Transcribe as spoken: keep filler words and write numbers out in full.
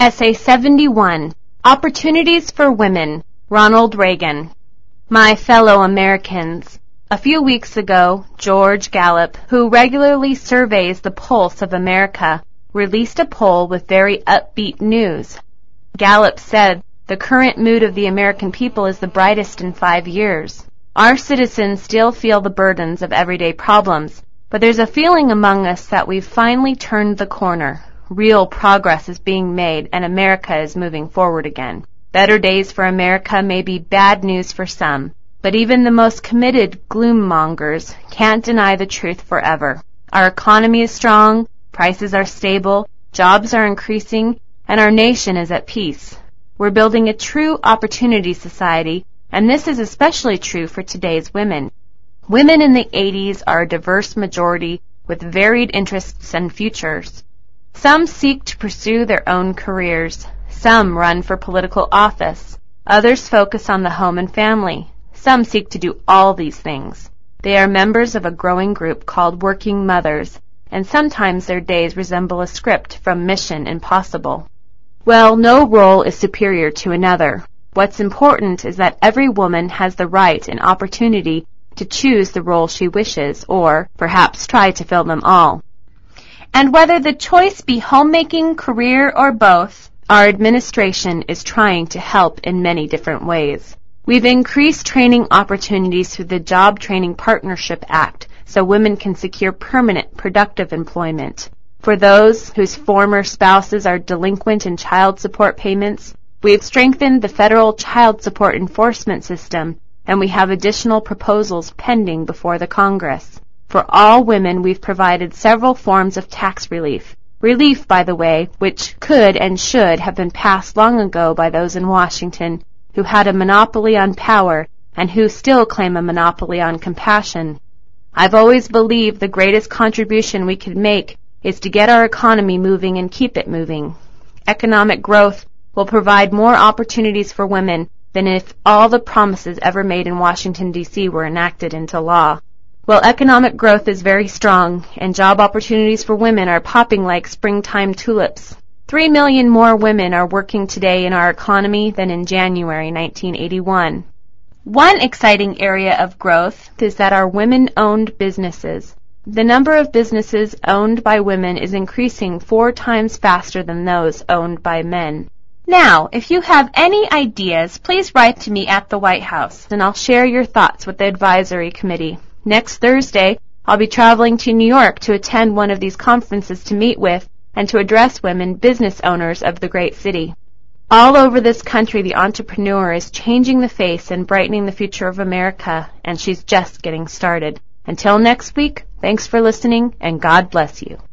Essay seventy-one, Opportunities for Women, Ronald Reagan. My fellow Americans, a few weeks ago, George Gallup, who regularly surveys the pulse of America, released a poll with very upbeat news. Gallup said, "The current mood of the American people is the brightest in five years. Our citizens still feel the burdens of everyday problems, but there's a feeling among us that we've finally turned the corner. Real progress is being made, and America is moving forward again. Better days for America may be bad news for some, but even the most committed gloom-mongers can't deny the truth forever. Our economy is strong, prices are stable, jobs are increasing, and our nation is at peace. We're building a true opportunity society, and this is especially true for today's women. Women in the eighties are a diverse majority with varied interests and futures. Some seek to pursue their own careers. Some run for political office. Others focus on the home and family. Some seek to do all these things. They are members of a growing group called working mothers, and sometimes their days resemble a script from Mission Impossible. Well, no role is superior to another. What's important is that every woman has the right and opportunity to choose the role she wishes, or perhaps try to fill them all. And whether the choice be homemaking, career, or both, our administration is trying to help in many different ways. We've increased training opportunities through the Job Training Partnership Act so women can secure permanent, productive employment. For those whose former spouses are delinquent in child support payments, we've strengthened the federal child support enforcement system, and we have additional proposals pending before the Congress. For all women, we've provided several forms of tax relief. Relief, by the way, which could and should have been passed long ago by those in Washington who had a monopoly on power and who still claim a monopoly on compassion. I've always believed the greatest contribution we could make is to get our economy moving and keep it moving. Economic growth will provide more opportunities for women than if all the promises ever made in Washington, D C were enacted into law. Well, economic growth is very strong, and job opportunities for women are popping like springtime tulips. Three million more women are working today in our economy than in January nineteen eighty-one. One exciting area of growth is that our women-owned businesses. The number of businesses owned by women is increasing four times faster than those owned by men. Now, if you have any ideas, please write to me at the White House, and I'll share your thoughts with the advisory committee. Next Thursday, I'll be traveling to New York to attend one of these conferences to meet with and to address women business owners of the great city. All over this country, the entrepreneur is changing the face and brightening the future of America, and she's just getting started. Until next week, thanks for listening, and God bless you.